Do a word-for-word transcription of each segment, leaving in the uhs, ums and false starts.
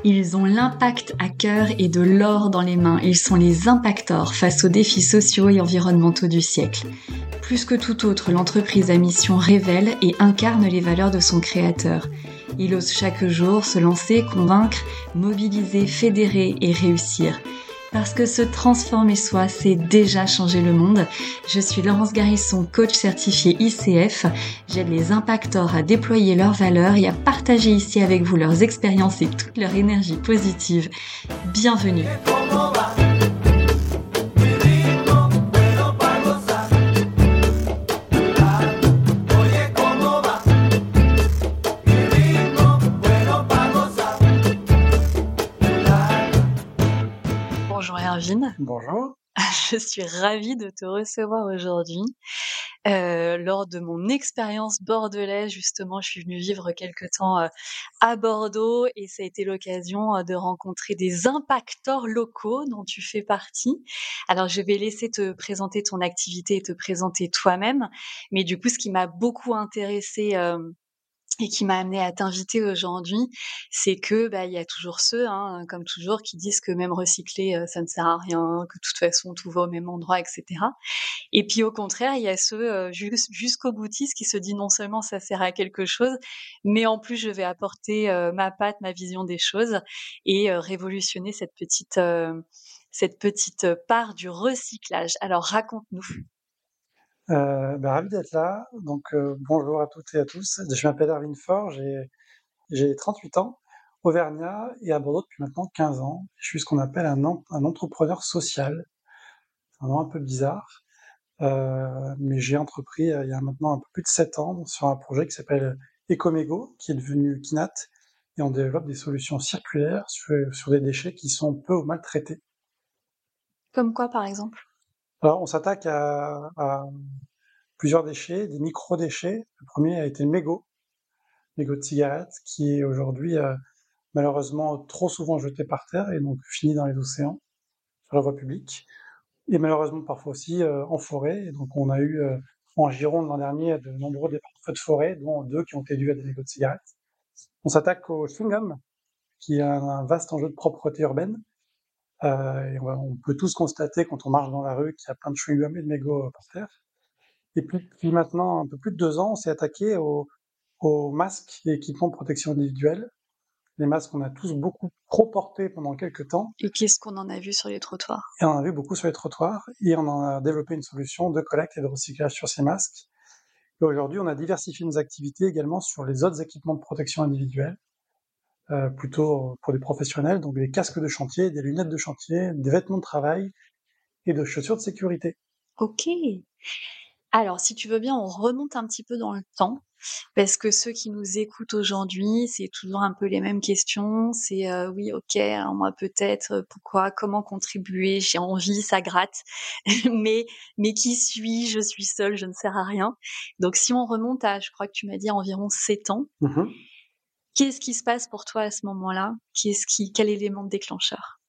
Ils ont l'impact à cœur et de l'or dans les mains. Ils sont les impactors face aux défis sociaux et environnementaux du siècle. Plus que tout autre, l'entreprise à mission révèle et incarne les valeurs de son créateur. Il ose chaque jour se lancer, convaincre, mobiliser, fédérer et réussir. Parce que se transformer soi, c'est déjà changer le monde. Je suis Laurence Garisson, coach certifié I C F. J'aide les impactors à déployer leurs valeurs et à partager ici avec vous leurs expériences et toute leur énergie positive. Bienvenue. Bonjour Erwin. Bonjour. Je suis ravie de te recevoir aujourd'hui. Euh, lors de mon expérience bordelaise, justement, je suis venue vivre quelque temps euh, à Bordeaux et ça a été l'occasion euh, de rencontrer des impactors locaux dont tu fais partie. Alors, je vais laisser te présenter ton activité et te présenter toi-même. Mais du coup, ce qui m'a beaucoup intéressée euh, et qui m'a amené à t'inviter aujourd'hui, c'est que bah il y a toujours ceux, hein, comme toujours, qui disent que même recycler, euh, ça ne sert à rien, que de toute façon tout va au même endroit, et cetera. Et puis au contraire, il y a ceux euh, jus- jusqu'au boutiste qui se dit non seulement ça sert à quelque chose, mais en plus je vais apporter euh, ma patte, ma vision des choses et euh, révolutionner cette petite euh, cette petite part du recyclage. Alors raconte-nous. Euh, ben, ravi d'être là. Donc, euh, bonjour à toutes et à tous. Je m'appelle Erwin Faure, j'ai, j'ai trente-huit ans, auvergnat et à Bordeaux depuis maintenant quinze ans. Je suis ce qu'on appelle un, en- un entrepreneur social. C'est un nom un peu bizarre, euh, mais j'ai entrepris euh, il y a maintenant un peu plus de sept ans sur un projet qui s'appelle Ecomego, qui est devenu Kinat, et on développe des solutions circulaires sur, sur des déchets qui sont peu ou mal traités. Comme quoi, par exemple? Alors, on s'attaque à, à plusieurs déchets, des micro-déchets. Le premier a été le mégot, mégot de cigarette, qui est aujourd'hui euh, malheureusement trop souvent jeté par terre et donc fini dans les océans, sur la voie publique, et malheureusement parfois aussi euh, en forêt. Et donc on a eu euh, en Gironde l'an dernier de nombreux départs de feux de forêt, dont deux qui ont été dus à des mégots de cigarette. On s'attaque au chewing-gum, qui est un, un vaste enjeu de propreté urbaine. Euh, et on, va, on peut tous constater quand on marche dans la rue qu'il y a plein de chewing-gum et de mégots euh, par terre. Et puis, puis maintenant, un peu plus de deux ans, on s'est attaqué au, aux masques et équipements de protection individuelle. Les masques, on a tous beaucoup trop portés pendant quelques temps, Et qu'est-ce qu'on en a vu sur les trottoirs? et on en a vu beaucoup sur les trottoirs, et on en a développé une solution de collecte et de recyclage sur ces masques. Et aujourd'hui, on a diversifié nos activités également sur les autres équipements de protection individuelle, euh, plutôt pour des professionnels, donc des casques de chantier, des lunettes de chantier, des vêtements de travail et de chaussures de sécurité. Ok. Alors, si tu veux bien, on remonte un petit peu dans le temps, parce que ceux qui nous écoutent aujourd'hui, c'est toujours un peu les mêmes questions. C'est euh, oui, ok, alors moi peut-être, euh, pourquoi, comment contribuer, j'ai envie, ça gratte, mais mais qui suis-je? Je suis seule, je ne sers à rien. Donc, si on remonte à, je crois que tu m'as dit environ sept ans, Mmh. qu'est-ce qui se passe pour toi à ce moment-là? Qu'est-ce qui, quel élément déclencheur?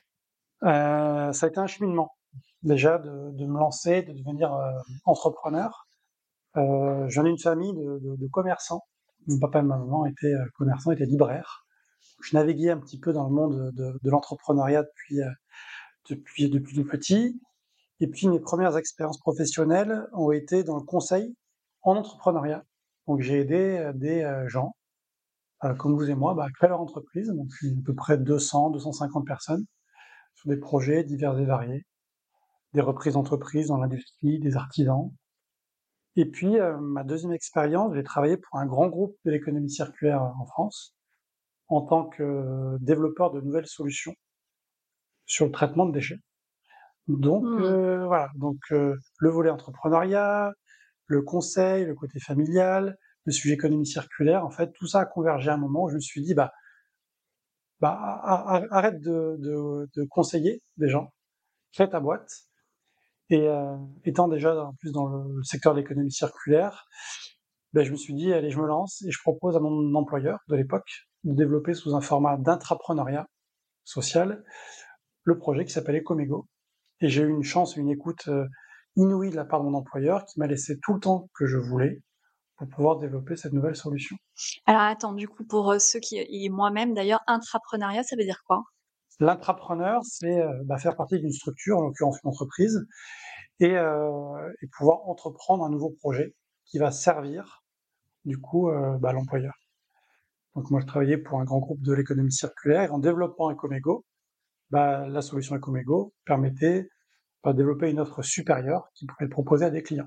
Euh, ça a été un cheminement, déjà, de, de me lancer, de devenir euh, entrepreneur. Euh, je viens d'une famille de, de, de commerçants. Mon papa et ma maman étaient euh, commerçants, étaient libraires. Je naviguais un petit peu dans le monde de, de l'entrepreneuriat depuis, euh, depuis, depuis tout petit. Et puis mes premières expériences professionnelles ont été dans le conseil en entrepreneuriat. Donc j'ai aidé euh, des euh, gens, euh, comme vous et moi, bah, à créer leur entreprise. Donc à peu près deux cents, deux cent cinquante personnes sur des projets divers et variés, des reprises d'entreprises dans l'industrie, des artisans. Et puis, euh, ma deuxième expérience, j'ai travaillé pour un grand groupe de l'économie circulaire en France en tant que développeur de nouvelles solutions sur le traitement de déchets. Donc Hmm. euh, voilà, donc euh, le volet entrepreneuriat, le conseil, le côté familial, le sujet économie circulaire, en fait, tout ça a convergé à un moment où je me suis dit, bah, bah arrête de, de, de conseiller des gens, crée ta boîte. Et euh, étant déjà en plus dans le secteur de l'économie circulaire, ben, je me suis dit, allez, je me lance et je propose à mon employeur de l'époque de développer sous un format d'intrapreneuriat social le projet qui s'appelait Ecomego. Et j'ai eu une chance, une écoute euh, inouïe de la part de mon employeur qui m'a laissé tout le temps que je voulais pour pouvoir développer cette nouvelle solution. Alors attends, du coup, pour, heu, ceux qui et moi-même d'ailleurs, intrapreneuriat, ça veut dire quoi? L'intrapreneur, c'est, heu, bah, faire partie d'une structure, en l'occurrence une entreprise, et heu et pouvoir entreprendre un nouveau projet qui va servir, du coup, heu, bah, l'employeur. Donc moi, je travaillais pour un grand groupe de l'économie circulaire et en développant Ecomego, bah, la solution Ecomego permettait, bah, de développer une offre supérieure qui pouvait être proposée à des clients.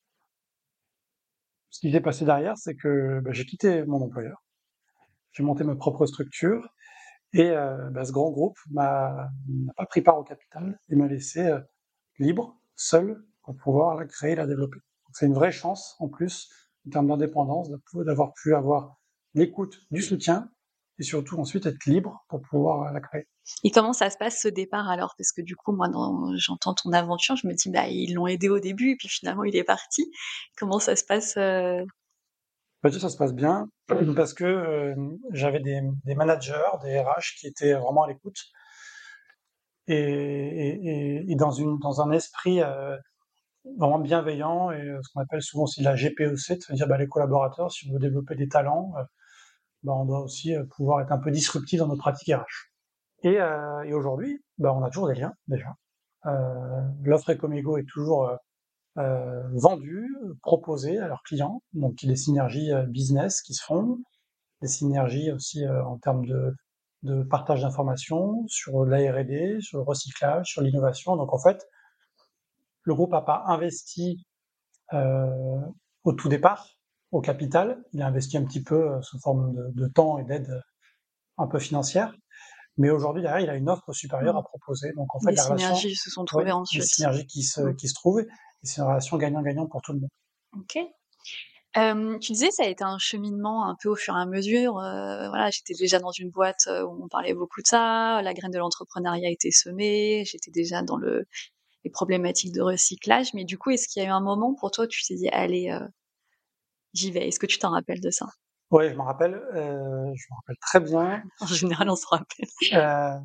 Ce qui s'est passé derrière, c'est que, bah, j'ai quitté mon employeur, j'ai monté ma propre structure et heu, bah, ce grand groupe m'a n'a pas pris part au capital et m'a laissé, heu, libre, seul, pour pouvoir la créer et la développer. Donc c'est une vraie chance, en plus, en termes d'indépendance, de pou d'avoir pu avoir l'écoute, du soutien et surtout ensuite être libre pour pouvoir, heu, la créer. Et comment ça se passe ce départ alors? Parce que du coup, moi, dans j'entends ton aventure, je me dis: «Bah, ils l'ont aidé au début et puis finalement il est parti». Comment ça se passe, heu? Bah, déjà, ça se passe bien parce que, hem, j'avais des des managers, des R H qui étaient vraiment à l'écoute et et et et dans une dans un esprit, heu, vraiment bienveillant et heu, ce qu'on appelle souvent aussi la G P E C, c'est-à-dire, bah, les collaborateurs, si on veut développer des talents, heu, bah, on doit aussi, heu, pouvoir être un peu disruptif dans nos pratiques R H. Et heu et aujourd'hui, bah, on a toujours des liens, déjà. Heu, l'offre Ecomego est toujours, heu heu, vendue, proposée à leurs clients, donc il y a des synergies, heu, business qui se font, des synergies aussi, heu, en termes de de partage d'informations sur la R et D, sur le recyclage, sur l'innovation. Donc en fait, le groupe a pas investi, heu, au tout départ, au capital. Il a investi un petit peu, heu, sous forme de de temps et d'aide, heu, un peu financière. Mais aujourd'hui, derrière, il a une offre supérieure Mmh. à proposer. Donc en fait, Des la relation, synergies se sont ouais, trouvées des ensuite. synergies qui se Mmh. qui se trouvent et c'est une relation gagnant-gagnant pour tout le monde. OK. Hem, tu disais ça a été un cheminement un peu au fur et à mesure, heu, voilà, j'étais déjà dans une boîte, heu, où on parlait beaucoup de ça, la graine de l'entrepreneuriat était semée, j'étais déjà dans le les problématiques de recyclage, mais du coup, est-ce qu'il y a eu un moment pour toi où tu t'es dit: «Allez, heu, j'y vais»? Est-ce que tu t'en rappelles de ça? Ouais, je m'en rappelle, heu, je m'en rappelle très bien. En général, on se rappelle. Heu,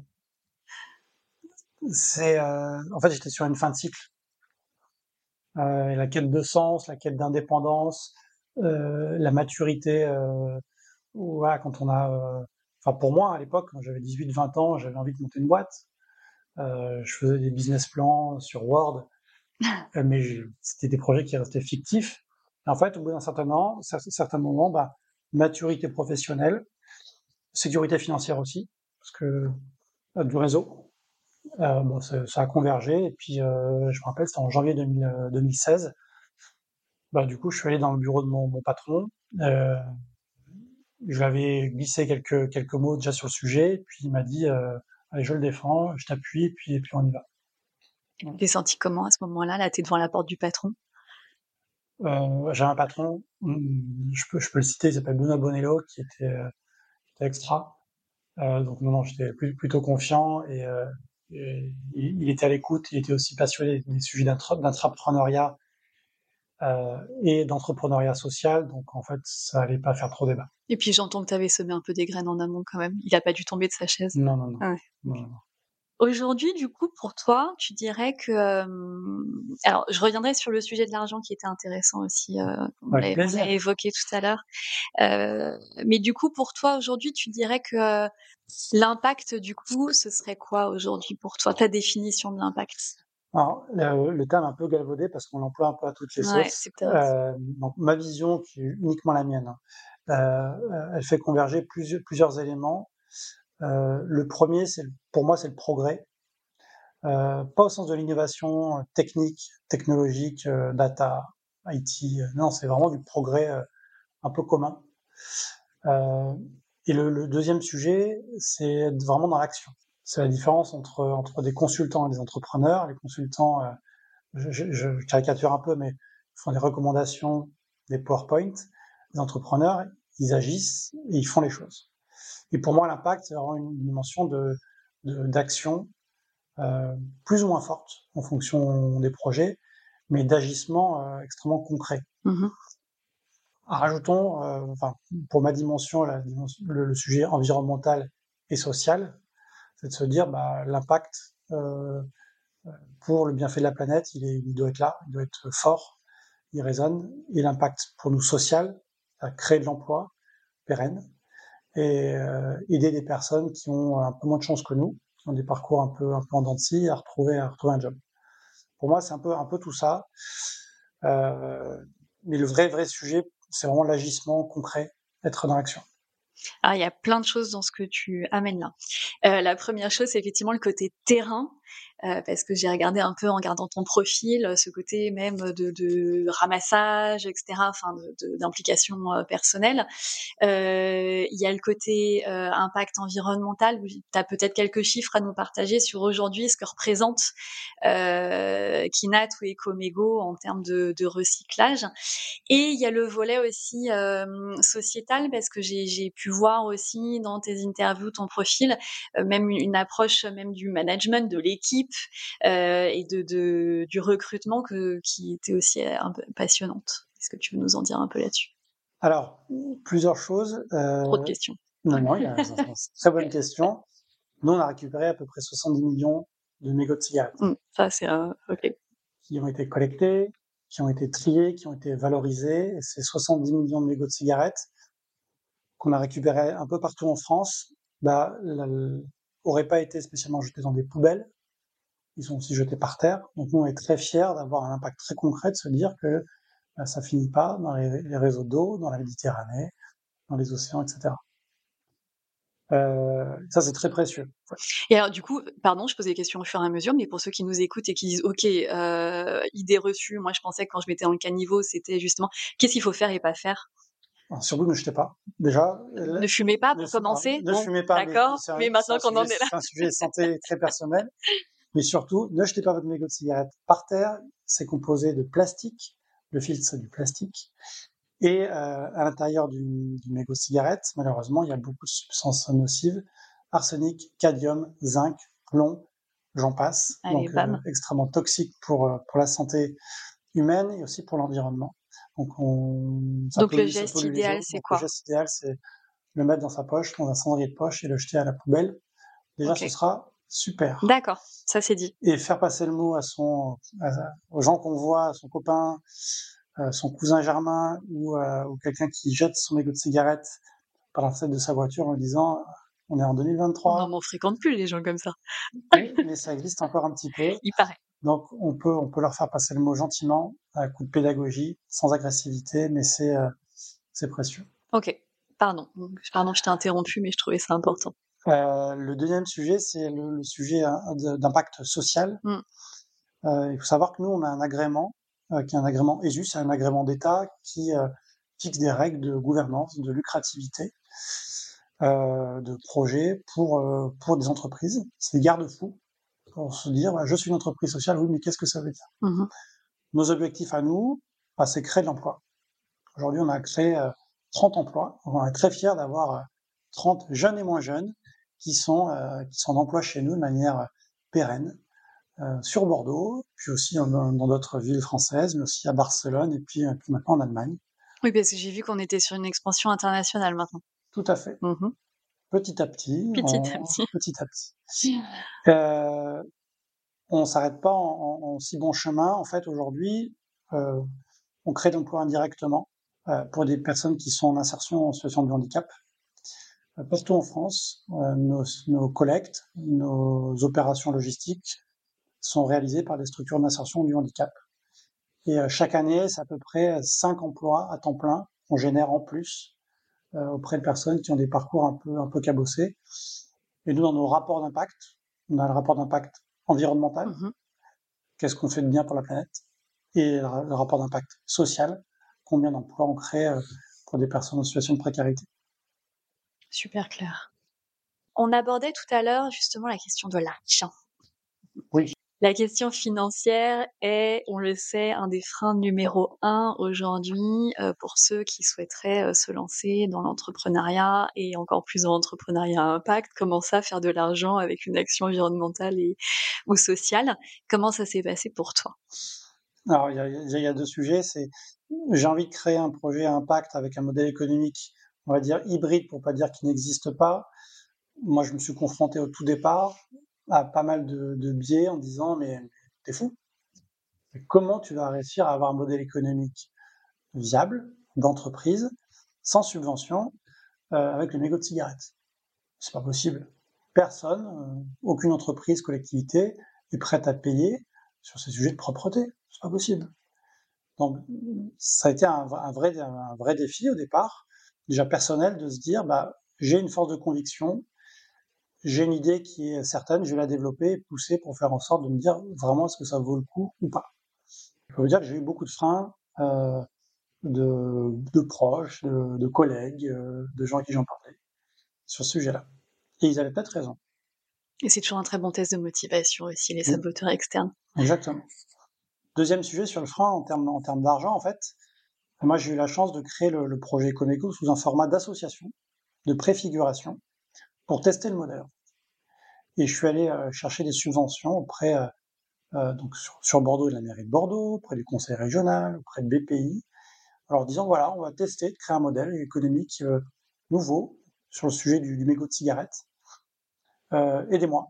c'est, heu, en fait, j'étais sur une fin de cycle. Heu, la quête de sens, la quête d'indépendance, heu, la maturité, heu, voilà, quand on a, heu enfin pour moi à l'époque, quand j'avais dix-huit vingt ans, j'avais envie de monter une boîte. Heu, je faisais des business plans sur Word, heu, mais je c'était des projets qui restaient fictifs. Et en fait, au bout d'un certain moment, cer certain moment, bah, maturité professionnelle, sécurité financière aussi, parce que, heu, du réseau, heu, bon ça ça a convergé et puis, heu, je me rappelle, c'était en janvier deux mille, heu, deux mille seize. Bah, du coup, je suis allé dans le bureau de mon mon patron, heu, je lui avais glissé quelques quelques mots déjà sur le sujet, puis il m'a dit, heu: «Allez, je le défends, je t'appuie et puis et puis on y va». Tu t'es sentie comment à ce moment-là? Là, tu es devant la porte du patron? Heu, j'ai un patron, mmh, je peux je peux le citer, il s'appelle Benoît Bonello qui était, heu, qui était extra. Heu, donc non, non, j'étais plu plutôt confiant et heu et il il était à l'écoute, il était aussi passionné des sujets d'intra d'intrapreneuriat, heu et d'entrepreneuriat social, donc en fait, ça allait pas faire trop débat. Et puis j'entends que tu avais semé un peu des graines en amont quand même. Il a pas dû tomber de sa chaise? Non, non, non. Ah ouais, OK. Non, non. Aujourd'hui, du coup, pour toi, tu dirais que, hem alors je reviendrai sur le sujet de l'argent qui était intéressant aussi, heu, on Avec l'a on l'a plaisir. évoqué tout à l'heure. Heu, mais du coup, pour toi, aujourd'hui, tu dirais que, heu, l'impact, du coup, ce serait quoi aujourd'hui pour toi? Ta définition de l'impact? Alors, le le terme est un peu galvaudé parce qu'on l'emploie un peu à toutes les Ouais, sauces. c'est peut-être Heu, donc ma vision qui est uniquement la mienne, hein, heu heu, elle fait converger plusieurs plusieurs éléments. Heu, le premier, c'est le pour moi, c'est le progrès, heu, pas au sens de l'innovation, heu, technique, technologique, heu, data, I T, heu, non, c'est vraiment du progrès, heu, un peu commun. Heu et le le deuxième sujet, c'est vraiment dans l'action. C'est la différence entre entre des consultants et des entrepreneurs. Les consultants, heu je je je caricature un peu, mais ils font des recommandations, des PowerPoint. Les entrepreneurs, ils agissent et ils font les choses. Et pour moi, l'impact, c'est vraiment une dimension de de d'action, heu, plus ou moins forte en fonction des projets, mais d'agissement, heu, extrêmement concret. Mmh mh. Rajoutons, heu, enfin, pour ma dimension, la dimension le le sujet environnemental et social, c'est de se dire, bah, l'impact, heu, pour le bienfait de la planète, il est il doit être là, il doit être fort. il résonne, et l'impact pour nous social, à créer de l'emploi pérenne, et euh, aider des personnes qui ont un peu moins de chance que nous, qui ont des parcours un peu, un peu en dents de scie, à retrouver, à retrouver un job. Pour moi, c'est un peu, un peu tout ça. Euh, mais le vrai, vrai sujet, c'est vraiment l'agissement concret, être dans l'action. Alors, il y a plein de choses dans ce que tu amènes là. Euh, la première chose, c'est effectivement le côté terrain, euh, parce que j'ai regardé un peu en regardant ton profil, ce côté même de, de ramassage, et cetera, enfin, de, de, d'implication euh, personnelle. Euh, il y a le côté euh, impact environnemental, où tu as peut-être quelques chiffres à nous partager sur aujourd'hui ce que représente euh, Kinat ou Ecomego en termes de, de recyclage. Et il y a le volet aussi euh, sociétal, parce que j'ai, j'ai pu voir aussi dans tes interviews, ton profil, euh, même une, une approche même du management, de l'équipe euh, et de, de, du recrutement que, qui était aussi un peu passionnante. Est-ce que tu veux nous en dire un peu là-dessus? Alors, plusieurs choses. Euh, Trop de questions. Non, non, il y a, c'est une très bonne question. Nous, on a récupéré à peu près soixante-dix millions de mégots de cigarettes. Mmh, ça, c'est un... ok. Qui ont été collectés, qui ont été triés, qui ont été valorisés. Et ces soixante-dix millions de mégots de cigarettes qu'on a récupérés un peu partout en France, bah, n'auraient pas été spécialement jetés dans des poubelles. Ils sont aussi jetés par terre. Donc, nous, on est très fiers d'avoir un impact très concret, de se dire que bah, ça finit pas dans les, les réseaux d'eau, dans la Méditerranée, dans les océans, et cetera. Euh, ça, c'est très précieux. Ouais. Et alors, du coup, pardon, je pose des questions au fur et à mesure, mais pour ceux qui nous écoutent et qui disent, OK, euh, idée reçue, moi, je pensais que quand je mettais dans le caniveau, c'était justement, qu'est-ce qu'il faut faire et pas faire? Alors, surtout, ne jetez pas. Déjà, ne fumez pas, pour ne, commencer. ne bon, fumez pas, d'accord, mais, mais maintenant qu'on sujet, en est là. C'est un sujet de santé très personnel. Mais surtout, ne jetez pas votre mégot de cigarette par terre. C'est composé de plastique. Le filtre, c'est du plastique. Et euh, à l'intérieur du, du mégot de cigarette, malheureusement, il y a beaucoup de substances nocives. Arsenic, cadmium, zinc, plomb, j'en passe. Allez, donc, bam. euh, extrêmement toxique pour, pour la santé humaine et aussi pour l'environnement. Donc, on, ça Donc, pollue, le geste idéal, c'est donc, quoi? Le geste idéal, c'est le mettre dans sa poche, dans un cendrier de poche et le jeter à la poubelle. Déjà, okay. Ce sera super. D'accord, ça c'est dit. Et faire passer le mot à son, à, aux gens qu'on voit, à son copain, à son cousin germain ou, euh, ou quelqu'un qui jette son mégot de cigarette par la fenêtre de sa voiture en disant on est en deux mille vingt-trois. Non, mais on fréquente plus les gens comme ça. Oui, mais ça existe encore un petit peu. Il paraît. Donc on peut, on peut leur faire passer le mot gentiment, à coup de pédagogie, sans agressivité, mais c'est, euh, c'est précieux. Ok, pardon. Pardon, je t'ai interrompu, mais je trouvais ça important. Euh, le deuxième sujet, c'est le, le sujet d'impact social. Mm. Euh, il faut savoir que nous, on a un agrément, euh, qui est un agrément E S U, c'est un agrément d'État qui euh, fixe des règles de gouvernance, de lucrativité, euh, de projet pour, euh, pour des entreprises. C'est des garde-fous pour se dire, bah, je suis une entreprise sociale, oui, mais qu'est-ce que ça veut dire? Mm-hmm. Nos objectifs à nous, bah, c'est créer de l'emploi. Aujourd'hui, on a créé euh, trente emplois. On est très fiers d'avoir euh, trente jeunes et moins jeunes qui sont, euh, qui sont en emploi chez nous de manière euh, pérenne, euh, sur Bordeaux, puis aussi dans, dans d'autres villes françaises, mais aussi à Barcelone et puis, euh, puis maintenant en Allemagne. Oui, parce que j'ai vu qu'on était sur une expansion internationale maintenant. Tout à fait. Mm-hmm. Petit à petit. Petit on, à petit. Petit à petit. Euh, on s'arrête pas en, en, en si bon chemin. En fait, aujourd'hui, euh, on crée de l'emploi indirectement euh, pour des personnes qui sont en insertion en situation de handicap. Euh, partout en France, euh, nos, nos collectes, nos opérations logistiques sont réalisées par des structures d'insertion du handicap. Et euh, chaque année, c'est à peu près cinq emplois à temps plein qu'on génère en plus euh, auprès de personnes qui ont des parcours un peu, un peu cabossés. Et nous, dans nos rapports d'impact, on a le rapport d'impact environnemental, mmh. Qu'est-ce qu'on fait de bien pour la planète, et le rapport d'impact social, combien d'emplois on crée euh, pour des personnes en situation de précarité. Super clair. On abordait tout à l'heure justement la question de l'argent. Oui. La question financière est, on le sait, un des freins numéro un aujourd'hui euh, pour ceux qui souhaiteraient euh, se lancer dans l'entrepreneuriat et encore plus dans l'entrepreneuriat à impact. Comment ça, faire de l'argent avec une action environnementale et, ou sociale? Comment ça s'est passé pour toi? Alors, il y a, il y a deux sujets. C'est, j'ai envie de créer un projet à impact avec un modèle économique, on va dire hybride, pour pas dire qu'il n'existe pas. Moi, je me suis confronté au tout départ à pas mal de, de biais en disant mais t'es fou, Comment tu vas réussir à avoir un modèle économique viable d'entreprise, sans subvention, euh, avec le mégot de cigarette? C'est pas possible. Personne, euh, aucune entreprise, collectivité est prête à payer sur ces sujets de propreté. C'est pas possible. Donc, ça a été un, un, vrai, un vrai défi au départ, déjà personnel, de se dire, bah, j'ai une force de conviction, j'ai une idée qui est certaine, je vais la développer et pousser pour faire en sorte de me dire vraiment est-ce que ça vaut le coup ou pas. Je peux vous dire que j'ai eu beaucoup de freins euh, de, de proches, de, de collègues, euh, de gens à qui j'en parlais sur ce sujet-là. Et ils avaient peut-être raison. Et c'est toujours un très bon test de motivation aussi, les saboteurs externes. Exactement. Deuxième sujet sur le frein en termes, en termes d'argent, en fait, moi j'ai eu la chance de créer le, le projet Ecomeco sous un format d'association, de préfiguration, pour tester le modèle. Et je suis allé euh, chercher des subventions auprès, euh, euh, donc sur, sur Bordeaux, de la mairie de Bordeaux, auprès du conseil régional, auprès de B P I, alors disant voilà, on va tester de créer un modèle économique euh, nouveau sur le sujet du, du mégot de cigarette. Euh, aidez-moi.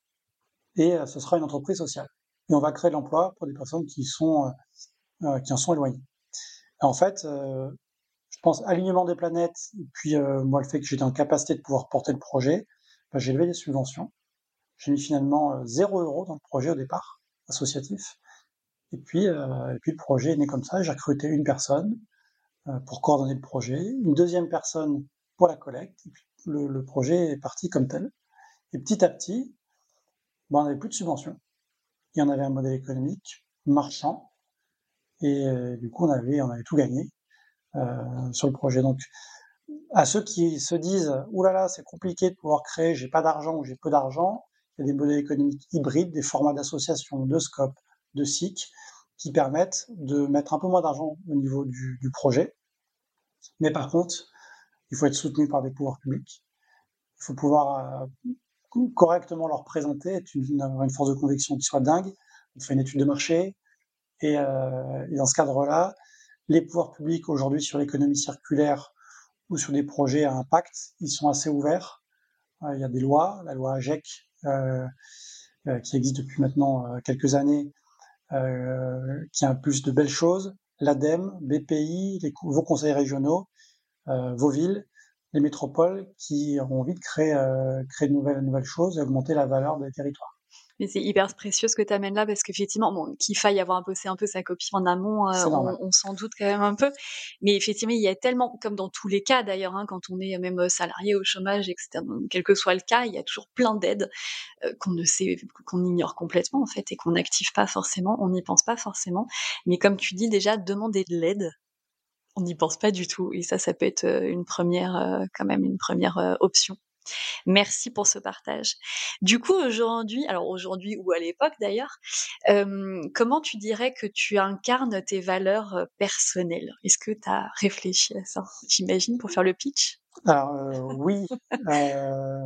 Et euh, ce sera une entreprise sociale. Et on va créer de l'emploi pour des personnes qui sont euh, euh, qui en sont éloignées. Et en fait, euh, je pense alignement des planètes, et puis euh, moi le fait que j'étais en capacité de pouvoir porter le projet, ben, j'ai levé des subventions. J'ai mis finalement euh, zéro euro dans le projet au départ, associatif. Et puis, euh, et puis le projet est né comme ça. J'ai recruté une personne euh, pour coordonner le projet, une deuxième personne pour la collecte. Et puis le, le projet est parti comme tel. Et petit à petit, ben, on n'avait plus de subventions. Il y en avait un modèle économique marchand. Et euh, du coup, on avait, on avait tout gagné euh, sur le projet. Donc, à ceux qui se disent ouh là là, c'est compliqué de pouvoir créer, j'ai pas d'argent ou j'ai peu d'argent, il y a des modèles économiques hybrides, des formats d'association, de scope, de S I C, qui permettent de mettre un peu moins d'argent au niveau du, du projet. Mais par contre, il faut être soutenu par des pouvoirs publics. Il faut pouvoir euh, correctement leur présenter, avoir une force de conviction qui soit dingue. On fait une étude de marché. Et, euh, et dans ce cadre-là, les pouvoirs publics aujourd'hui sur l'économie circulaire ou sur des projets à impact, ils sont assez ouverts. Euh, il y a des lois, la loi AGEC, euh, euh, qui existe depuis maintenant euh, quelques années, euh, qui impulse de belles choses. L'ADEME, B P I, les, vos conseils régionaux, euh, vos villes, les métropoles qui ont envie de créer, euh, créer de nouvelles, nouvelles choses et augmenter la valeur des territoires. Mais c'est hyper précieux ce que tu amènes là, parce qu'effectivement, bon, qu'il faille avoir bossé un peu sa copie en amont, euh, on, on s'en doute quand même un peu. Mais effectivement, il y a tellement, comme dans tous les cas d'ailleurs, hein, quand on est même salarié au chômage, et cetera, quel que soit le cas, il y a toujours plein d'aides euh, qu'on ne sait, qu'on ignore complètement en fait, et qu'on n'active pas forcément, on n'y pense pas forcément. Mais comme tu dis déjà, demander de l'aide, on n'y pense pas du tout. Et ça, ça peut être une première, euh, quand même une première euh, option. Merci pour ce partage. Du coup, aujourd'hui, alors aujourd'hui ou à l'époque d'ailleurs, euh, comment tu dirais que tu incarnes tes valeurs euh, personnelles? Est-ce que tu as réfléchi à ça, j'imagine, pour faire le pitch? Alors euh, oui, euh,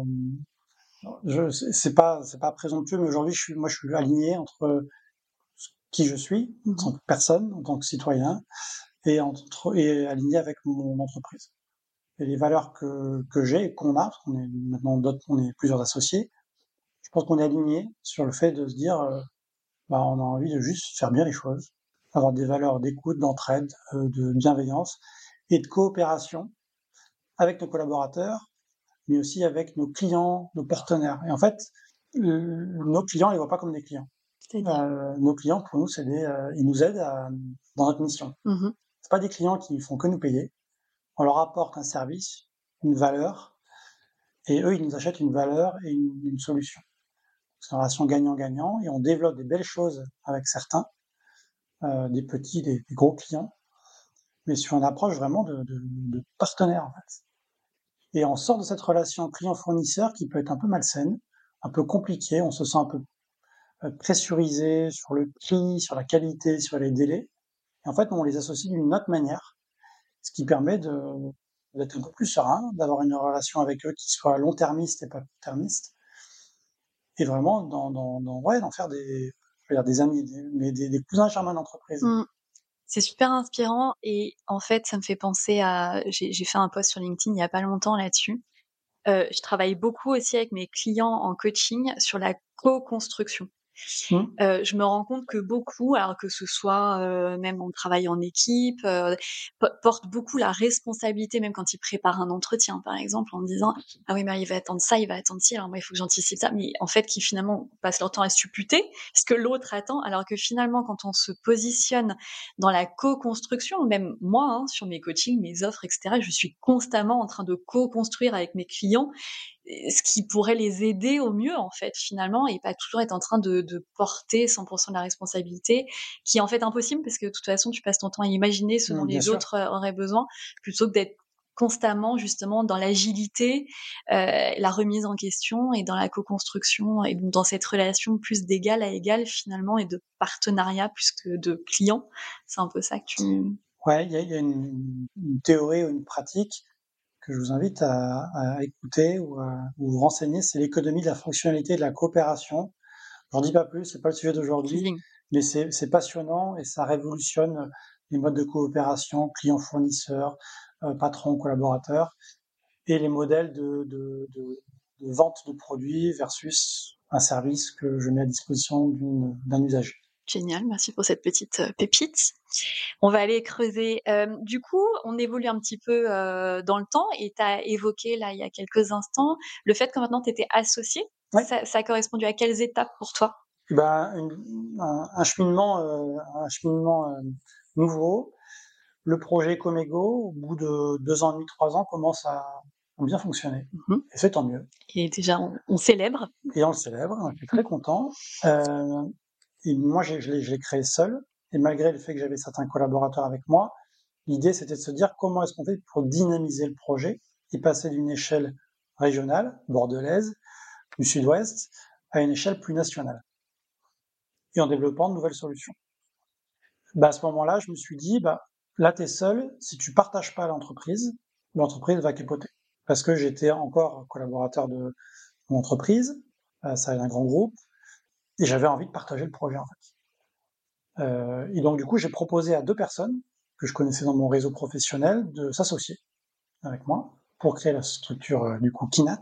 je, c'est pas c'est pas présomptueux, mais aujourd'hui, je suis, moi, je suis aligné entre qui je suis en tant que personne, en tant que citoyen, et, entre, et aligné avec mon entreprise. Et les valeurs que, que j'ai et qu'on a, parce qu'on est maintenant d'autres, on est plusieurs associés, je pense qu'on est aligné sur le fait de se dire, euh, bah, on a envie de juste faire bien les choses, avoir des valeurs d'écoute, d'entraide, euh, de bienveillance et de coopération avec nos collaborateurs, mais aussi avec nos clients, nos partenaires. Et en fait, euh, nos clients, ils ne voient pas comme des clients. Euh, nos clients, pour nous, c'est des, euh, ils nous aident à, dans notre mission. Mmh. C'est pas des clients qui font que nous payer. On leur apporte un service, une valeur, et eux, ils nous achètent une valeur et une, une solution. C'est une relation gagnant-gagnant, et on développe des belles choses avec certains, euh, des petits, des, des gros clients, mais sur une approche vraiment de, de, de partenaire, en fait. Et on sort de cette relation client-fournisseur qui peut être un peu malsaine, un peu compliquée, on se sent un peu pressurisé sur le prix, sur la qualité, sur les délais. Et en fait, on les associe d'une autre manière, ce qui permet de, d'être un peu plus serein, d'avoir une relation avec eux qui soit long-termiste et pas court-termiste, et vraiment d'en, d'en, d'en, ouais, d'en faire des, je veux dire des amis, des, mais des, des cousins germains d'entreprise. Mmh. C'est super inspirant, et en fait, ça me fait penser à... J'ai, j'ai fait un post sur LinkedIn il y a pas longtemps là-dessus. Euh, je travaille beaucoup aussi avec mes clients en coaching sur la co-construction. Mmh. Euh, je me rends compte que beaucoup, alors que ce soit euh, même en travail en équipe, euh, po- portent beaucoup la responsabilité, même quand ils préparent un entretien, par exemple, en me disant ah oui, mais il va attendre ça, il va attendre ci, alors moi il faut que j'anticipe ça, mais en fait qui finalement passent leur temps à supputer ce que l'autre attend, alors que finalement quand on se positionne dans la co-construction, même moi hein, sur mes coachings, mes offres, et cetera, je suis constamment en train de co-construire avec mes clients ce qui pourrait les aider au mieux en fait finalement et pas toujours être en train de, de porter cent pour cent de la responsabilité qui est en fait impossible parce que de toute façon tu passes ton temps à imaginer ce dont Mmh, bien les sûr. autres auraient besoin plutôt que d'être constamment justement dans l'agilité, euh, la remise en question et dans la co-construction et donc dans cette relation plus d'égal à égal finalement et de partenariat plus que de client. C'est un peu ça que tu... Ouais, il y a, il y a une, une théorie ou une pratique que je vous invite à, à écouter ou à ou vous renseigner, c'est l'économie de la fonctionnalité et de la coopération. J'en dis pas plus, c'est pas le sujet d'aujourd'hui, Teasing. mais c'est, c'est passionnant et ça révolutionne les modes de coopération, client-fournisseur, euh, patron, collaborateur, et les modèles de, de, de, de vente de produits versus un service que je mets à disposition d'une, d'un usager. Génial, merci pour cette petite euh, pépite. On va aller creuser. Euh, du coup, on évolue un petit peu euh, dans le temps et tu as évoqué là il y a quelques instants le fait que maintenant tu étais associé. Ouais. Ça, ça a correspondu à quelles étapes pour toi? Eh ben, une- un, un cheminement, euh, un cheminement euh, nouveau. Le projet Comego, au bout de deux ans et demi, trois ans, commence à bien fonctionner. Mhm. Et c'est tant mieux. Et déjà, on, on célèbre. Et on le célèbre, je suis très content. Euh, et moi, j'ai- je l'ai je l'ai créé seul. Et malgré le fait que j'avais certains collaborateurs avec moi, l'idée, c'était de se dire comment est-ce qu'on fait pour dynamiser le projet et passer d'une échelle régionale, bordelaise, du sud-ouest, à une échelle plus nationale. Et en développant de nouvelles solutions. Bah, à ce moment-là, je me suis dit, bah, là, t'es seul. Si tu partages pas l'entreprise, l'entreprise va capoter. Parce que j'étais encore collaborateur de mon entreprise, euh, ça a un grand groupe, et j'avais envie de partager le projet, en fait. Euh, et donc, du coup, j'ai proposé à deux personnes que je connaissais dans mon réseau professionnel de s'associer avec moi pour créer la structure, euh, du coup, Kinat.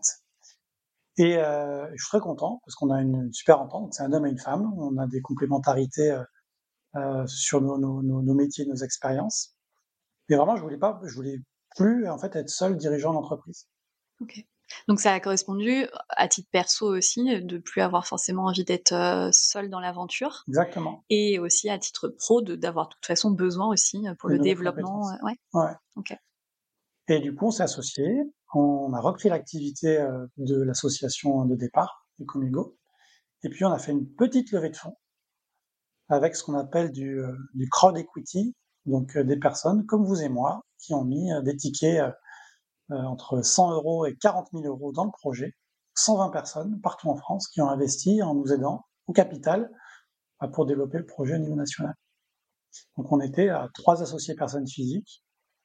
Et euh, je suis très content parce qu'on a une super entente. C'est un homme et une femme. On a des complémentarités euh, euh, sur nos, nos, nos, nos métiers, nos expériences. Mais vraiment, je voulais pas, je voulais plus en fait être seul dirigeant d'entreprise. Ok. Donc ça a correspondu à titre perso aussi, de plus avoir forcément envie d'être euh, seul dans l'aventure, Exactement. et aussi à titre pro de d'avoir de toute façon besoin aussi euh, pour Des le nouvelles développement. compétences. euh, ouais. Ouais. Ok. Et du coup, on s'est associés. On a repris l'activité euh, de l'association de départ, Ecomigo. Et puis, on a fait une petite levée de fonds avec ce qu'on appelle du, euh, du crowd equity. Donc, euh, des personnes comme vous et moi qui ont mis euh, des tickets euh, euh, entre cent euros et quarante mille euros dans le projet. cent vingt personnes partout en France qui ont investi en nous aidant au capital euh, pour développer le projet au niveau national. Donc on était à trois associés personnes physiques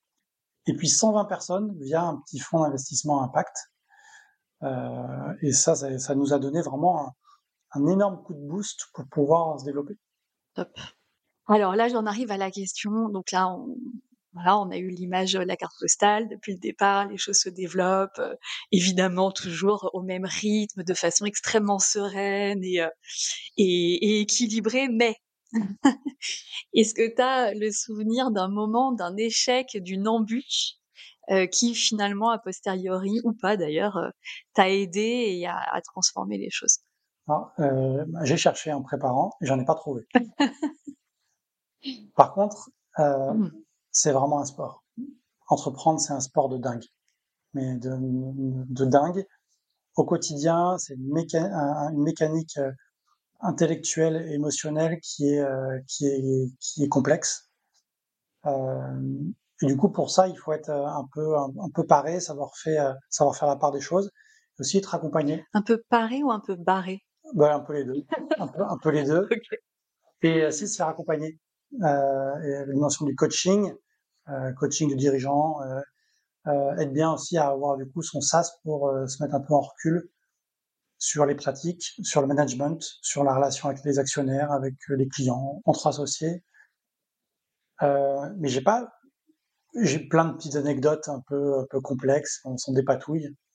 et puis cent vingt personnes via un petit fonds d'investissement impact. Euh, et ça, ça, ça nous a donné vraiment un, un énorme coup de boost pour pouvoir se développer. Top. Alors là, j'en arrive à la question. Donc là, on, voilà, on a eu l'image, la carte postale depuis le départ. Les choses se développent, euh, évidemment toujours au même rythme, de façon extrêmement sereine et, euh, et, et équilibrée. Mais est-ce que tu as le souvenir d'un moment, d'un échec, d'une embûche euh, qui finalement, a posteriori ou pas d'ailleurs, euh, t'a aidé et à, à transformer les choses? Alors, euh, j'ai cherché en préparant et j'en ai pas trouvé. Par contre, euh, Mmh. c'est vraiment un sport. Entreprendre, c'est un sport de dingue, mais de, de dingue. Au quotidien, c'est une, méca- un- une mécanique euh, intellectuelle et émotionnelle qui est, euh, qui est, qui est complexe. Euh, et du coup, pour ça, il faut être euh, un peu, un, un peu paré, savoir faire, euh, savoir faire la part des choses, et aussi être accompagné. Un peu paré ou un peu barré? Bah, un peu les deux, un peu, un peu les deux, Ok. et aussi se faire accompagner. Euh, et la dimension du coaching, euh, coaching de dirigeant, euh, euh, aide bien aussi à avoir du coup son sas pour euh, se mettre un peu en recul sur les pratiques, sur le management, sur la relation avec les actionnaires, avec euh, les clients, entre associés. Euh, mais j'ai pas, j'ai plein de petites anecdotes un peu, un peu complexes, on s'en dépatouille.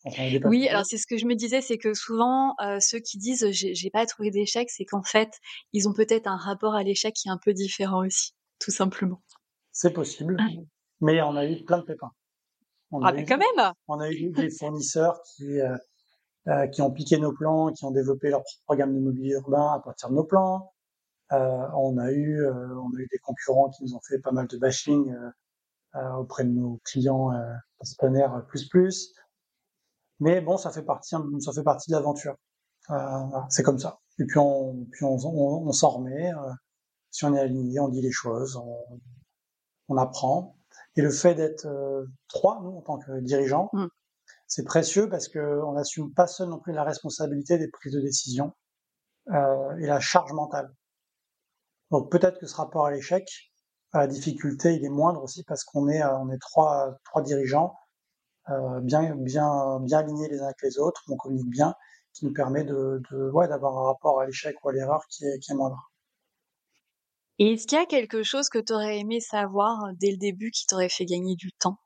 Quand on a des Oui, papiers. alors c'est ce que je me disais, c'est que souvent, heu, ceux qui disent: «J'ai j'ai pas trouvé d'échec», c'est qu'en fait, ils ont peut-être un rapport à l'échec qui est un peu différent aussi, tout simplement. C'est possible, mais on a eu plein de pépins. On Ah a bah, eu quand même! on a eu des fournisseurs qui, heu heu, qui ont piqué nos plans, qui ont développé leur propre gamme de mobilier urbain à partir de nos plans. Heu, on a eu, heu, on a eu des concurrents qui nous ont fait pas mal de bashing, heu heu, auprès de nos clients, heu, partenaires plus, plus. Mais bon, ça fait partie ça fait partie de l'aventure. Heu, voilà, c'est comme ça. Et puis on puis on on on s'en remet, heu, si on est aligné, on dit les choses, on on apprend. Et le fait d'être, heu, trois, nous, en tant que dirigeants, Mmh. c'est précieux parce qu'on n'assume pas seul non plus la responsabilité des prises de décision, heu, et la charge mentale. Donc peut-être que ce rapport à l'échec, à la difficulté, il est moindre aussi parce qu'on est, heu, on est trois trois dirigeants, heu, bien bien bien alignés les uns avec les autres, on communique bien, qui nous permet de de ouais, d'avoir un rapport à l'échec ou à l'erreur qui est qui est moindre. Et est-ce qu'il y a quelque chose que tu aurais aimé savoir, heu, dès le début qui t'aurait fait gagner du temps?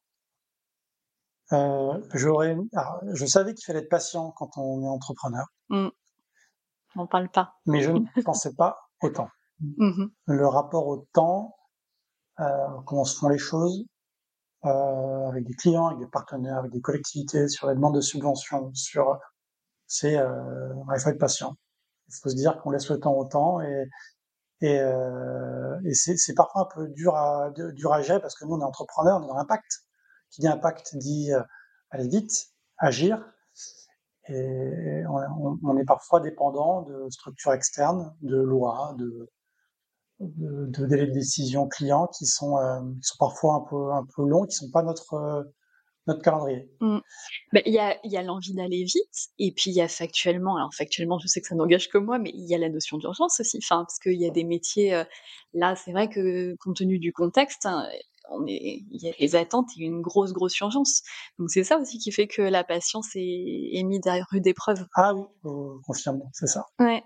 Heu, j'aurais alors je savais qu'il fallait être patient quand on est entrepreneur, Mmh. M'en parle pas. mais je ne pensais pas autant. Mmh mh. Le rapport au temps, heu, comment se font les choses, heu, avec des clients, avec des partenaires, avec des collectivités, sur les demandes de subventions, sur c'est, heu, ouais, il faut être patient. Il faut se dire qu'on laisse le temps au temps et et heu et c'est c'est parfois un peu dur à de dur à gérer parce que nous, on est entrepreneurs, on est dans l'impact. Qui dit impact dit, heu, aller vite, agir et on on on est parfois dépendant de structures externes, de lois, de de de délais de décision clients qui sont, heu, qui sont parfois un peu un peu longs, qui sont pas notre, heu, notre calendrier. Mmh. Bah, il y a il y a l'envie d'aller vite et puis il y a factuellement alors factuellement, je sais que ça n'engage que moi, mais il y a la notion d'urgence aussi. Enfin, parce qu'il y a des métiers, heu, là, c'est vrai que compte tenu du contexte, hein, on est il y a des attentes et une grosse, grosse urgence. Donc c'est ça aussi qui fait que la patience est est mise à rude épreuve. Ah oui, je confirme, c'est ça. Ouais.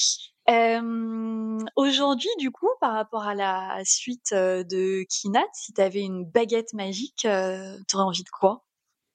Hem, aujourd'hui, du coup, par rapport à la suite, heu, de Kinat, si tu avais une baguette magique, heu, tu aurais envie de quoi?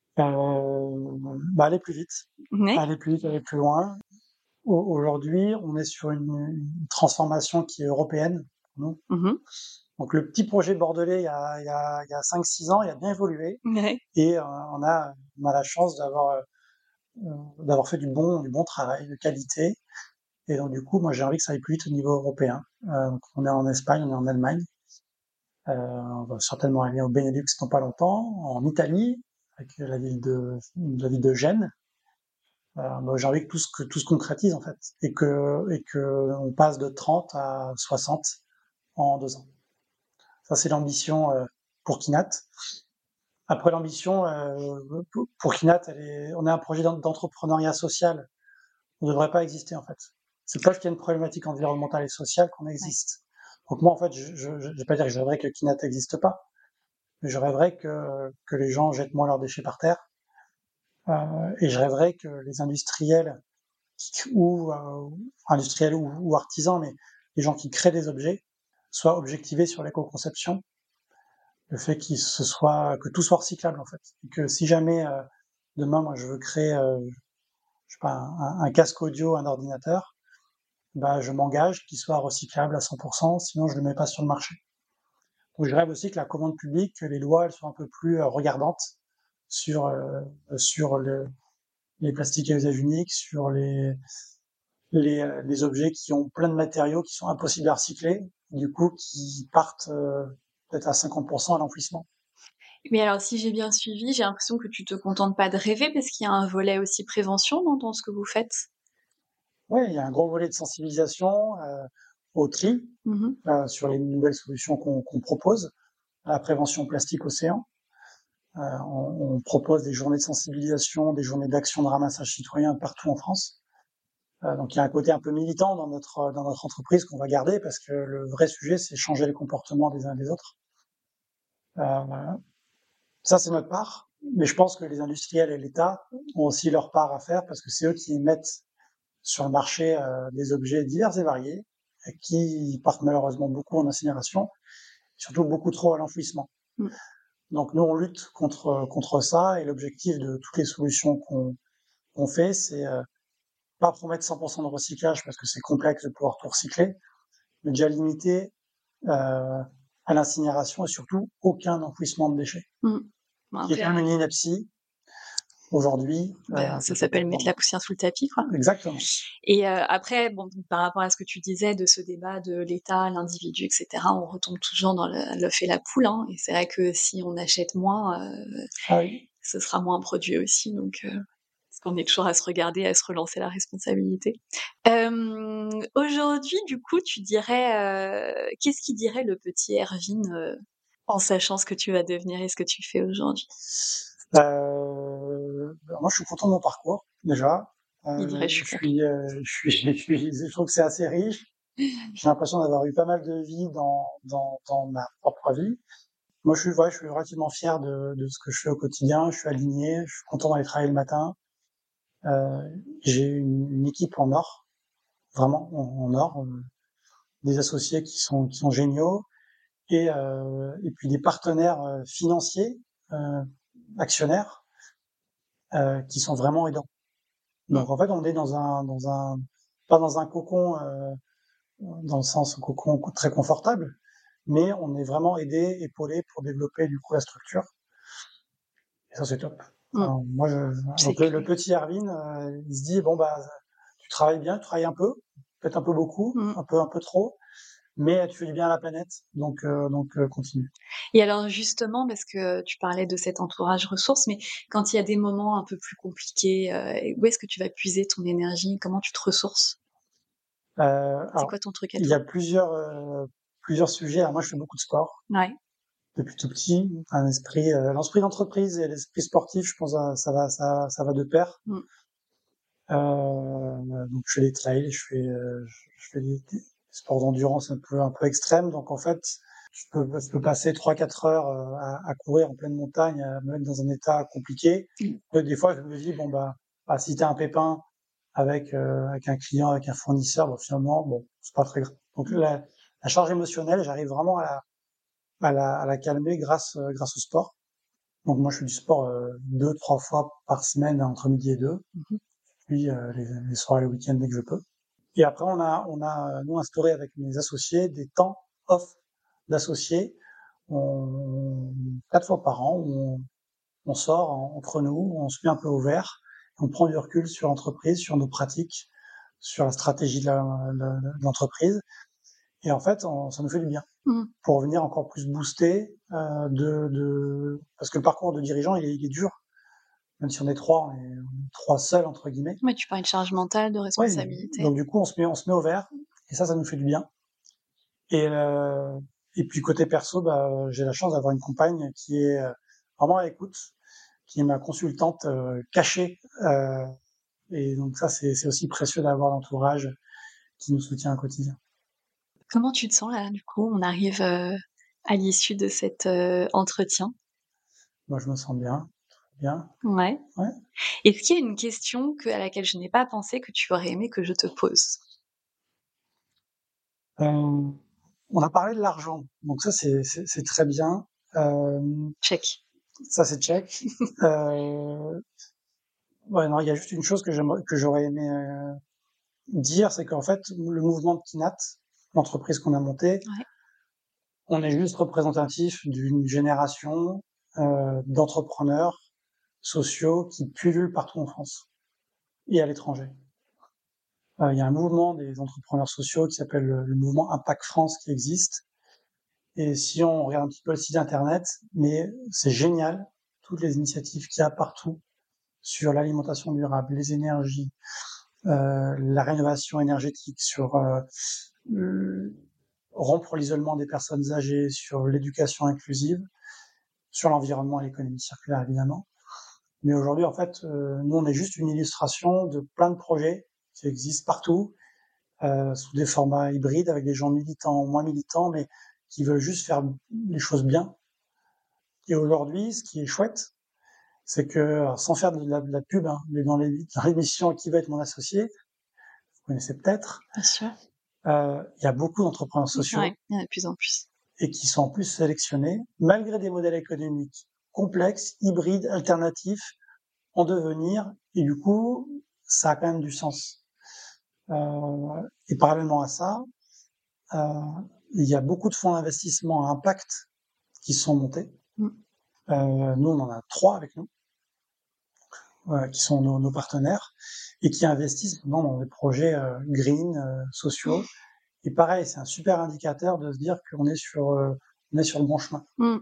Heu, bah, aller plus vite, Ouais. aller plus vite, aller plus loin. Au aujourd'hui, on est sur une une transformation qui est européenne, nous. Mmh mh. Donc le petit projet bordelais, il y a il y a il y a cinq six ans, il a bien évolué Ouais. et heu, on a on a la chance d'avoir, heu heu, d'avoir fait du bon du bon travail de qualité et donc du coup, moi, j'ai envie que ça aille plus vite au niveau européen. Heu, donc on est en Espagne, on est en Allemagne, heu, on va certainement aller au Benelux dans pas longtemps, en Italie, avec la ville de la ville de Gênes. Heu, bah, j'ai envie que tout se que tout se concrétise, en fait et que et qu'on passe de trente à soixante en deux ans. Ça, c'est l'ambition, heu, pour Kinat. Après l'ambition, heu, pour pour Kinat, elle est on est un projet d'en d'entrepreneuriat social. On ne devrait pas exister, en fait. C'est parce qu'il y a une problématique environnementale et sociale qu'on Ouais. existe. Donc moi, en fait, je je je vais pas dire que je rêverais que Kinat n'existe pas, mais je rêverais que que les gens jettent moins leurs déchets par terre, heu et je rêverais que les industriels qui ou heu, industriels ou ou artisans, mais les gens qui créent des objets soient objectivés sur l'éco-conception. Le fait qu'il se soit que tout soit recyclable, en fait. Et que si jamais, heu, demain, moi, je veux créer, heu, je sais pas, un un casque audio, un ordinateur, bah, je m'engage qu'il soit recyclable à cent pour cent, sinon je le mets pas sur le marché. Donc je rêve aussi que la commande publique, que les lois, elles soient un peu plus, heu, regardantes sur, heu, sur le les plastiques à usage unique, sur les les, heu, les objets qui ont plein de matériaux qui sont impossibles à recycler, du coup qui partent, heu, peut-être à cinquante pour cent à l'enfouissement. Mais alors si j'ai bien suivi, j'ai l'impression que tu te contentes pas de rêver parce qu'il y a un volet aussi prévention, non, dans ce que vous faites? Ouais, il y a un gros volet de sensibilisation, heu, au tri, Mmh mh. heu, sur les nouvelles solutions qu'on qu'on propose, à la prévention plastique océan. Heu, on on propose des journées de sensibilisation, des journées d'action de ramassage citoyen partout en France. Heu, donc il y a un côté un peu militant dans notre dans notre entreprise qu'on va garder parce que le vrai sujet, c'est changer les comportements des uns et des autres. Heu, ça, c'est notre part, mais je pense que les industriels et l'État ont aussi leur part à faire parce que c'est eux qui mettent sur le marché, heu, des objets divers et variés, et qui partent malheureusement beaucoup en incinération, surtout beaucoup trop à l'enfouissement. Mmh. Donc nous, on lutte contre contre ça, et l'objectif de toutes les solutions qu'on qu'on fait, c'est euh, pas promettre cent pour cent de recyclage parce que c'est complexe de pouvoir tout recycler, mais déjà limiter euh, à l'incinération et surtout aucun enfouissement de déchets, Mmh. Bon, qui est après, quand même une ineptie aujourd'hui. ben, Euh, ça s'appelle mettre la poussière sous le tapis, quoi. Exactement. Et euh, après, bon, par rapport à ce que tu disais de ce débat de l'État, l'individu, et cetera, on retombe toujours dans le- l'œuf et la poule, hein. Et c'est vrai que si on achète moins, euh, Ah oui. ce sera moins produit aussi. Donc, euh, parce qu'on est toujours à se regarder, à se relancer la responsabilité. Euh, Aujourd'hui, du coup, tu dirais, euh, qu'est-ce qui dirait le petit Erwin euh, en sachant ce que tu vas devenir et ce que tu fais aujourd'hui? Euh, alors moi, je suis content de mon parcours déjà. Il Euh, dirait, je je suis content. suis, euh, je suis, je suis, je trouve que c'est assez riche. J'ai l'impression d'avoir eu pas mal de vie dans dans, dans ma propre vie. Moi, je suis, ouais, je suis relativement fier de, de ce que je fais au quotidien. Je suis aligné, je suis content d'aller travailler le matin. Euh, j'ai une, une équipe en or, vraiment en, en or, euh, des associés qui sont qui sont géniaux, et euh, et puis des partenaires euh, financiers, euh, actionnaires, euh, qui sont vraiment aidants. Donc en fait, on est dans un dans un pas dans un cocon, euh, dans le sens cocon très confortable, mais on est vraiment aidé, épaulé pour développer du coup la structure. Et ça, c'est top. Mm, Enfin, moi, je, c'est donc le, le clair. petit Erwin, euh, il se dit bon bah, tu travailles bien, tu travailles un peu, peut-être un peu beaucoup, Mm. un peu un peu trop, mais tu fais du bien à la planète, donc euh, donc euh, continue. Et alors justement, parce que tu parlais de cet entourage ressources, mais quand il y a des moments un peu plus compliqués, euh, où est-ce que tu vas puiser ton énergie? Comment tu te ressources? Euh, C'est alors, quoi ton truc à il y toi? a plusieurs euh, plusieurs sujets. Alors moi, je fais beaucoup de sport Ouais. depuis tout petit. Un esprit, euh, l'esprit d'entreprise et l'esprit sportif, je pense, euh, ça va ça ça va de pair. Mm. Euh, donc je fais des trails, je fais euh, je fais des, des sports d'endurance un peu un peu extrêmes. Donc en fait, je peux je peux passer trois quatre heures euh, à, à courir en pleine montagne, à me mettre dans un état compliqué. Mm. Et des fois, je me dis bon bah, bah si t'as un pépin avec euh, avec un client, avec un fournisseur, bon finalement bon c'est pas très grave. Donc la, la charge émotionnelle, j'arrive vraiment à la à la, à la calmer grâce euh, grâce au sport. Donc moi je fais du sport euh, deux trois fois par semaine entre midi et deux, Mhm. puis euh, les, les soirs et les week-ends dès que je peux. Et après, on a, on a, nous, instauré avec mes associés des temps off d'associés. On, quatre fois par an, on, on sort en- entre nous, on se met un peu au vert, on prend du recul sur l'entreprise, sur nos pratiques, sur la stratégie de la- la- de l'entreprise. Et en fait, on- ça nous fait du bien Mm. pour revenir encore plus boosté, euh, de, de, parce que le parcours de dirigeant, il est, il est dur. Même si on est trois, on est, on est trois seuls, entre guillemets. Ouais, tu parles de charge mentale, de Ouais, responsabilité. donc du coup, on se met, on se met au vert, et ça, ça nous fait du bien. Et, euh, et puis côté perso, bah, j'ai la chance d'avoir une compagne qui est euh, vraiment à l'écoute, qui est ma consultante euh, cachée. Euh, et donc ça, c'est, c'est aussi précieux d'avoir l'entourage qui nous soutient au quotidien. Comment tu te sens là, du coup? On arrive euh, à l'issue de cet euh, entretien. Moi, je me sens bien, bien. Ouais. Ouais. Est-ce qu'il y a une question que, à laquelle je n'ai pas pensé que tu aurais aimé que je te pose? Euh, on a parlé de l'argent, donc ça, c'est, c'est, c'est très bien. Euh, Check. ça, c'est check. Euh, ouais, non, il y a juste une chose que j'aimerais, que j'aurais aimé euh, dire, c'est qu'en fait, le mouvement de Kinat, l'entreprise qu'on a montée, Ouais. on est juste représentatif d'une génération euh, d'entrepreneurs sociaux qui pullulent partout en France et à l'étranger. Euh, il y a un mouvement des entrepreneurs sociaux qui s'appelle le, le mouvement Impact France qui existe. Et si on regarde un petit peu le site internet, mais c'est génial, toutes les initiatives qu'il y a partout sur l'alimentation durable, les énergies, euh, la rénovation énergétique, sur euh, euh, rompre l'isolement des personnes âgées, sur l'éducation inclusive, sur l'environnement et l'économie circulaire évidemment. Mais aujourd'hui, en fait, euh, nous, on est juste une illustration de plein de projets qui existent partout, euh, sous des formats hybrides, avec des gens militants, moins militants, mais qui veulent juste faire les choses bien. Et aujourd'hui, ce qui est chouette, c'est que, alors, sans faire de la, de la pub, hein, mais dans l'émission Qui va être mon associé, vous connaissez peut-être, Bien sûr. euh, il y a beaucoup d'entrepreneurs Ouais, sociaux il y en a de plus en plus. et qui sont en plus sélectionnés, malgré des modèles économiques complexes, hybrides, alternatifs, en devenir, et du coup, ça a quand même du sens. Euh, et parallèlement à ça, euh, il y a beaucoup de fonds d'investissement à impact qui sont montés. Mm. Euh, nous, on en a trois avec nous, euh, qui sont nos, nos partenaires, et qui investissent dans, dans des projets euh, green, euh, sociaux. Et pareil, c'est un super indicateur de se dire qu'on est sur, euh, on est sur le bon chemin. Mm.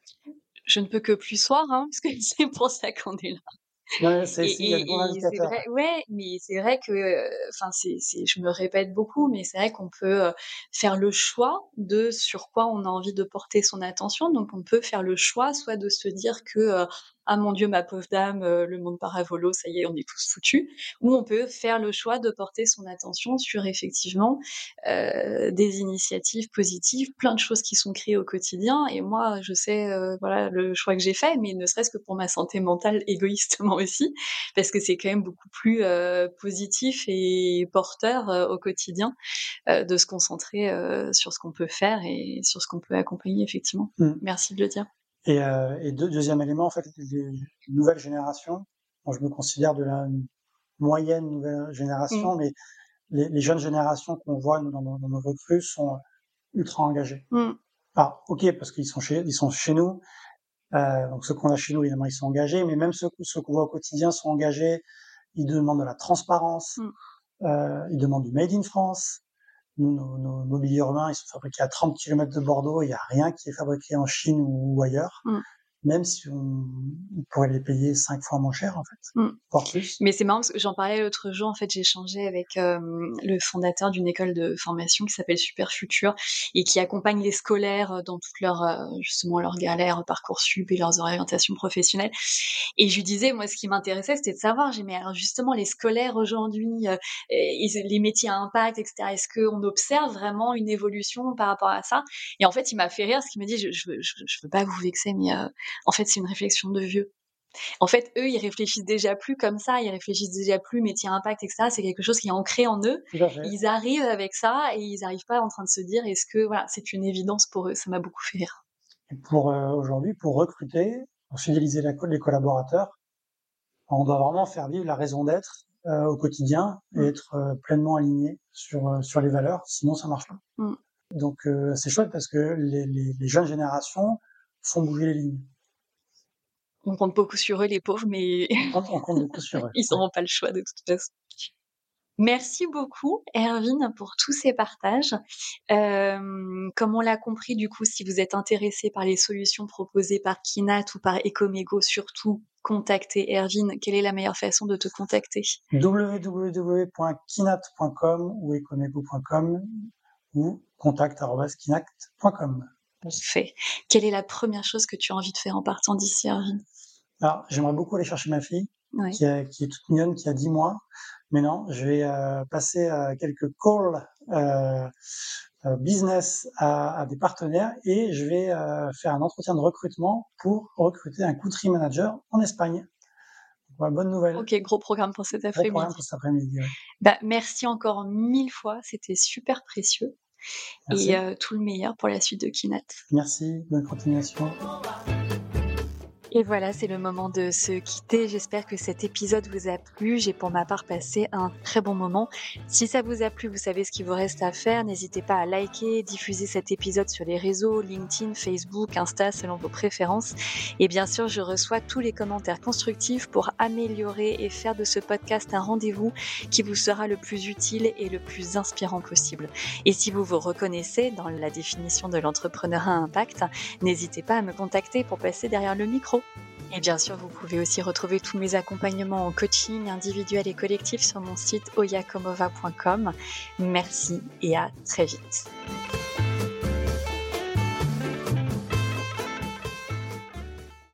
Je ne peux que plus soir, hein, parce que c'est pour ça qu'on est là. Ouais, c'est, Et, c'est, il y a des bons et, et c'est indicateurs. vrai, ouais, mais c'est vrai que, enfin, c'est, c'est, je me répète beaucoup, mais c'est vrai qu'on peut euh, faire le choix de sur quoi on a envie de porter son attention. Donc, on peut faire le choix, soit de se dire que, euh, ah mon Dieu, ma pauvre dame, euh, le monde part à volo, ça y est, on est tous foutus. Ou on peut faire le choix de porter son attention sur effectivement euh, des initiatives positives, plein de choses qui sont créées au quotidien. Et moi, je sais, euh, voilà, le choix que j'ai fait, mais ne serait-ce que pour ma santé mentale, égoïstement aussi, parce que c'est quand même beaucoup plus euh, positif et porteur euh, au quotidien euh, de se concentrer euh, sur ce qu'on peut faire et sur ce qu'on peut accompagner, effectivement. Mm. Merci de le dire. Et, euh, et deux, deuxième élément, en fait, les nouvelles générations. Moi, je me considère de la moyenne nouvelle génération, Mm. mais les, les jeunes générations qu'on voit dans nos, dans nos recrues sont ultra engagés. Mm. Alors, ok, parce qu'ils sont chez, ils sont chez nous, euh, donc ceux qu'on a chez nous, évidemment, ils sont engagés, mais même ceux, ceux qu'on voit au quotidien sont engagés. Ils demandent de la transparence, Mm. euh, ils demandent du made in France. Nous, nos, nos mobiliers urbains, ils sont fabriqués à trente kilomètres de Bordeaux, il n'y a rien qui est fabriqué en Chine ou, ou ailleurs. Mm. Même si on, on pourrait les payer cinq fois moins cher, en fait, mm. voire plus. Mais c'est marrant parce que j'en parlais l'autre jour, en fait, j'ai échangé avec euh, le fondateur d'une école de formation qui s'appelle Super Futur et qui accompagne les scolaires dans toutes leurs, euh, justement, leurs galères, Parcoursup et leurs orientations professionnelles. Et je lui disais, moi, ce qui m'intéressait, c'était de savoir, j'ai mais alors justement, les scolaires aujourd'hui, euh, et les métiers à impact, et cetera, est-ce qu'on observe vraiment une évolution par rapport à ça? Et en fait, il m'a fait rire, parce qu'il m'a dit, je, je, je, je veux pas vous vexer, mais euh, en fait, c'est une réflexion de vieux. En fait, eux, ils réfléchissent déjà plus comme ça, ils réfléchissent déjà plus métier à impact, et cetera. C'est quelque chose qui est ancré en eux. Tout à fait. Ils arrivent avec ça et ils n'arrivent pas en train de se dire, est-ce que voilà, c'est une évidence pour eux? Ça m'a beaucoup fait rire. Et pour euh, aujourd'hui, pour recruter, pour fidéliser la, les collaborateurs, on doit vraiment faire vivre la raison d'être euh, au quotidien et Mm. être euh, pleinement aligné sur euh, sur les valeurs. Sinon, ça marche pas. Mm. Donc, euh, c'est chouette parce que les, les, les jeunes générations font bouger les lignes. On compte beaucoup sur eux, les pauvres, mais On, on compte beaucoup sur eux. ils n'auront pas le choix de toute façon. Merci beaucoup, Erwin, pour tous ces partages. Euh, comme on l'a compris, du coup, si vous êtes intéressé par les solutions proposées par Kinat ou par Ecomego, surtout, contactez Erwin. Quelle est la meilleure façon de te contacter? w w w point kinat point com ou ecomego point com ou contact arobase kinat point com. Parfait. Quelle est la première chose que tu as envie de faire en partant d'ici, Erwin? Alors, j'aimerais beaucoup aller chercher ma fille, ouais. qui, a, qui est toute mignonne, qui a dix mois. Mais non, je vais euh, passer euh, quelques calls euh, euh, business à, à des partenaires et je vais euh, faire un entretien de recrutement pour recruter un country manager en Espagne. Voilà, bonne nouvelle. Ok, gros programme pour cet après-midi. Gros programme pour cet après-midi, ouais. Bah, merci encore mille fois, c'était super précieux. Merci. Et euh, tout le meilleur pour la suite de Kinat. Merci, bonne continuation. Et voilà, c'est le moment de se quitter. J'espère que cet épisode vous a plu. J'ai pour ma part passé un très bon moment. Si ça vous a plu, vous savez ce qu'il vous reste à faire. N'hésitez pas à liker, diffuser cet épisode sur les réseaux, LinkedIn, Facebook, Insta, selon vos préférences. Et bien sûr, je reçois tous les commentaires constructifs pour améliorer et faire de ce podcast un rendez-vous qui vous sera le plus utile et le plus inspirant possible. Et si vous vous reconnaissez dans la définition de l'entrepreneuriat à impact, n'hésitez pas à me contacter pour passer derrière le micro. Et bien sûr, vous pouvez aussi retrouver tous mes accompagnements en coaching individuel et collectif sur mon site oyakomova point com. Merci et à très vite.